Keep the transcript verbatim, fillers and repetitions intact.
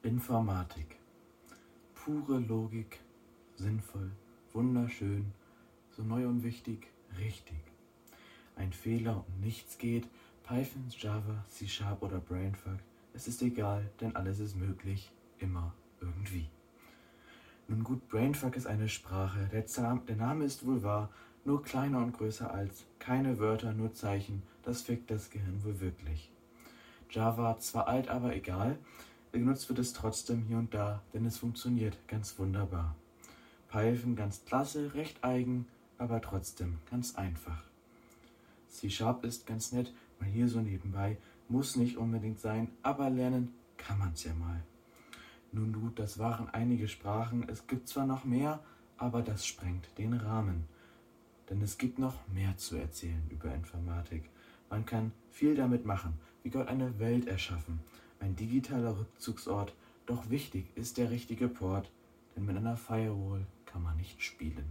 Informatik. Pure Logik, sinnvoll, wunderschön, so neu und wichtig, richtig. Ein Fehler und nichts geht, Python, Java, C-Sharp oder Brainfuck, es ist egal, denn alles ist möglich, immer, irgendwie. Nun gut, Brainfuck ist eine Sprache, der, Zahn, der Name ist wohl wahr, nur kleiner und größer als, keine Wörter, nur Zeichen, das fickt das Gehirn wohl wirklich. Java, zwar alt, aber egal, genutzt wird es trotzdem hier und da, denn es funktioniert ganz wunderbar. Python ganz klasse, recht eigen, aber trotzdem ganz einfach. C-Sharp ist ganz nett, mal hier so nebenbei, muss nicht unbedingt sein, aber lernen kann man's ja mal. Nun gut, das waren einige Sprachen, es gibt zwar noch mehr, aber das sprengt den Rahmen. Denn es gibt noch mehr zu erzählen über Informatik. Man kann viel damit machen, wie Gott eine Welt erschaffen, ein digitaler Rückzugsort, doch wichtig ist der richtige Port, denn mit einer Firewall kann man nicht spielen.